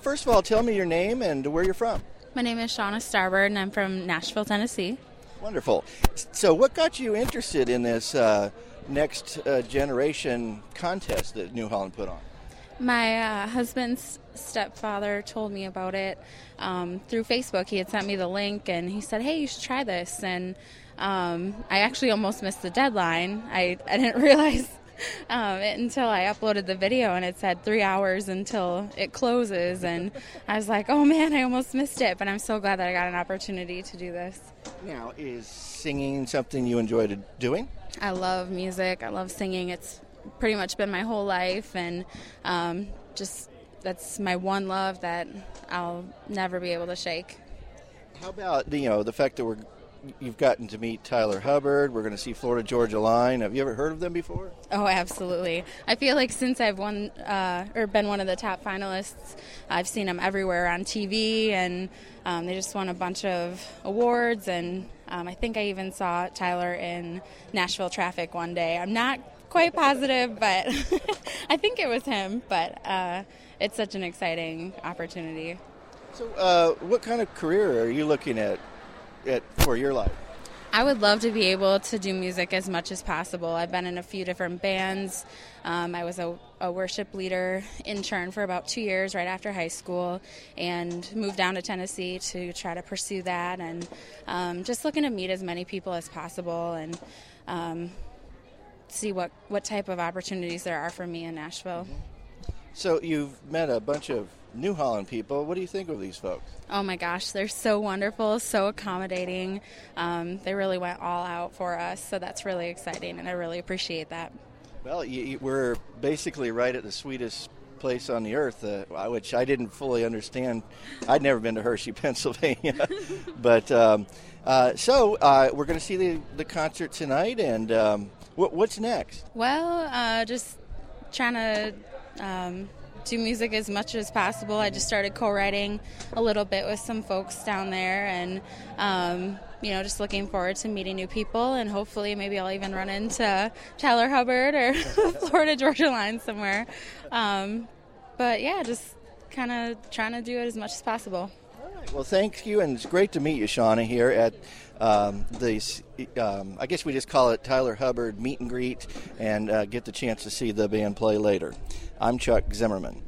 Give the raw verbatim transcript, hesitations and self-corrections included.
first of all, tell me your name and where you're from. My name is Shauna Starbird, and I'm from Nashville, Tennessee. Wonderful. So what got you interested in this uh, next uh, generation contest that New Holland put on? My uh, husband's stepfather told me about it um, through Facebook. He had sent me the link, and he said, hey, you should try this. And um, I actually almost missed the deadline. I, I didn't realize um, it until I uploaded the video, and it said three hours until it closes. And I was like, oh, man, I almost missed it. But I'm so glad that I got an opportunity to do this. Now, is singing something you enjoy doing? I love music. I love singing. It's pretty much been my whole life, and um, just that's my one love that I'll never be able to shake. How about you know the fact that we're you've gotten to meet Tyler Hubbard? We're going to see Florida Georgia Line. Have you ever heard of them before? Oh, absolutely. I feel like since I've won uh, or been one of the top finalists, I've seen them everywhere on T V, and um, they just won a bunch of awards. And um, I think I even saw Tyler in Nashville Traffic one day. I'm not quite positive, but I think it was him. But uh, it's such an exciting opportunity. So, uh, what kind of career are you looking at? At, for your life? I would love to be able to do music as much as possible. I've been in a few different bands. Um, I was a, a worship leader intern for about two years right after high school, and moved down to Tennessee to try to pursue that, and um, just looking to meet as many people as possible and um, see what, what type of opportunities there are for me in Nashville. So you've met a bunch of New Holland people. What do you think of these folks? Oh my gosh, they're so wonderful, so accommodating. Um, they really went all out for us, so that's really exciting, and I really appreciate that. Well, you, you, we're basically right at the sweetest place on the earth, uh, which I didn't fully understand. I'd never been to Hershey, Pennsylvania. but um, uh, so uh, we're going to see the, the concert tonight, and um, what, what's next? Well, uh, just trying to Um, do music as much as possible. I just started co-writing a little bit with some folks down there, and um, you know, just looking forward to meeting new people, and hopefully maybe I'll even run into Tyler Hubbard or Florida Georgia Line somewhere. Um, but yeah, just kind of trying to do it as much as possible. All right. Well, thank you, and it's great to meet you, Shauna, here at um, the, um, I guess we just call it Tyler Hubbard Meet and Greet, and uh, get the chance to see the band play later. I'm Chuck Zimmerman.